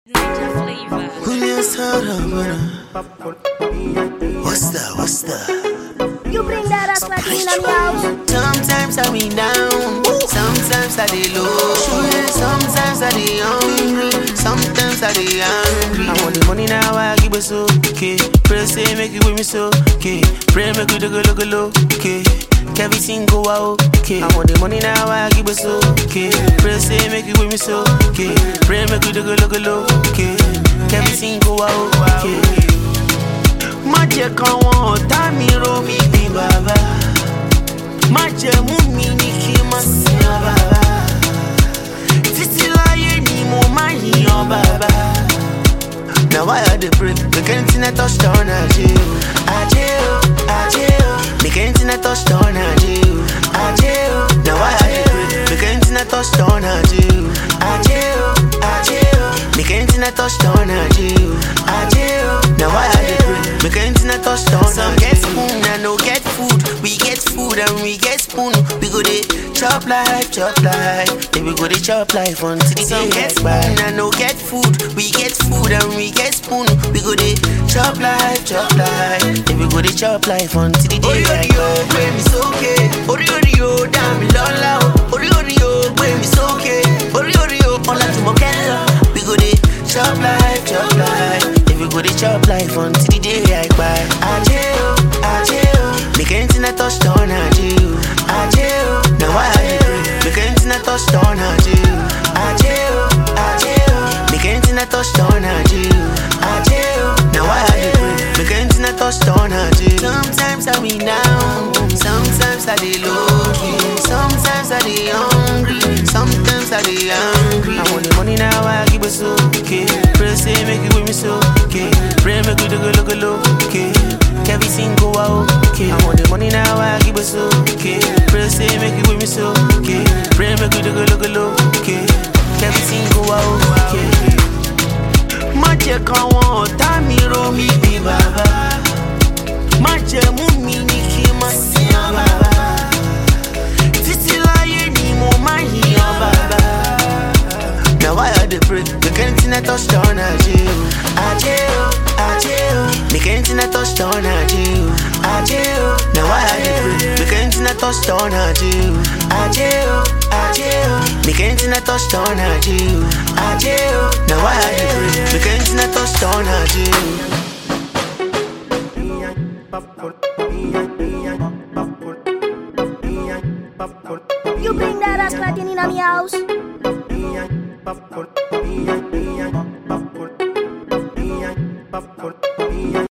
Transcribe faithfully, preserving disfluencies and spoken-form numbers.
Ninja flavor. What's that? What's that? You bring that ass like in on your house. Sometimes I be down, sometimes I be low, sometimes I be hungry, sometimes I be angry. I want the money now, I give it so okay. Pray say make it with me so okay. Pray make it go look low okay. Everything go out okay. I want the money now, I give it so okay. Pray say make it with me so okay. Pray make it go look low okay. Everything go out okay. Má jẹ́ káwọn ọ̀tá mi rò mí bí bàbá. Má jẹ́ mú mi ní kí n má sìn ọ́ bàbá. Títí láyé ni mo máa yìn ọ́ bàbá. Now why I dey pray? Make anything I touch down ajé o, ajé o, ajé o. Make anything I touch down ajé o, ajé o. Now why I dey pray? Make anything I touch down ajé o, ajé o, ajé o. Make anything I touch down ajé o, ajé o. Now why I dey pray? Make anything I touch down. Some get spoon and no get food. We get food and we get spoon. We go dey chop life, chop life. Then we go dey chop life until the day get spoon and no get food. We get food and we get spoon. We go dey chop life, chop life. Then we go dey chop life until the day get spoon. Ori ori o, pray me soke. Ori ori o, damn me lola o. Ori ori o, pray me soke. Ori ori o, all to my kendo. We go dey chop life, chop life. Then we go dey chop life until the day I buy. Ajé o, ajé o. Make anything I touch down ajé o, ajé o. Now why I dey pray? Make anything I touch down ajé o, ajé o, ajé o. Make anything I touch down ajé o, ajé o. Now why I dey pray? Make anything I touch down ajé o. Sometimes I be down, sometimes I dey low key, sometimes I dey hungry, sometimes I dey angry. I want the money now, I give it so okay. Pray say make it with me so okay. Pray make it go look low okay. Everything go out okay. I want the money now, I give it so okay. Pray say make it with me so okay. Pray make it go look low okay. Everything go out okay. Má jẹ́ káwọn ọ̀tá mi rò mí bí bàbá. Má jẹ́ mú mi ní kí n má sìn ọ́ bàbá. Títí láyé ni mo máa yìn ọ́ bàbá. Now why I dey pray? Make anything I touch down ajé o, ajé o, ajé o. Make anything I touch down ajé o, ajé o. Now why I dey pray? Make anything I touch down ajé o, ajé o, ajé o. Make anything I touch down ajé o, ajé o. Now why I dey pray? Make anything I touch down ajé o. You bring that ass like in on your house. Popcorn.